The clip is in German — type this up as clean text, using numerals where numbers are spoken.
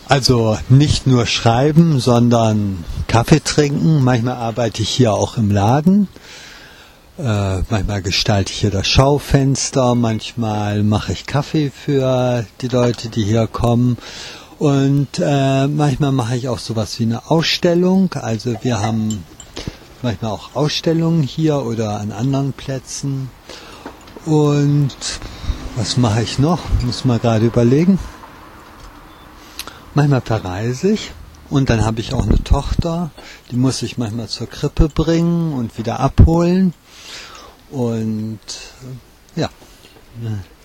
Also nicht nur schreiben, sondern Kaffee trinken. Manchmal arbeite ich hier auch im Laden. Manchmal gestalte ich hier das Schaufenster. Manchmal mache ich Kaffee für die Leute, die hier kommen. Und manchmal mache ich auch sowas wie eine Ausstellung. Also wir haben manchmal auch Ausstellungen hier oder an anderen Plätzen. Und was mache ich noch? Muss mal gerade überlegen. Manchmal verreise ich und dann habe ich auch eine Tochter, die muss ich manchmal zur Krippe bringen und wieder abholen. Und ja.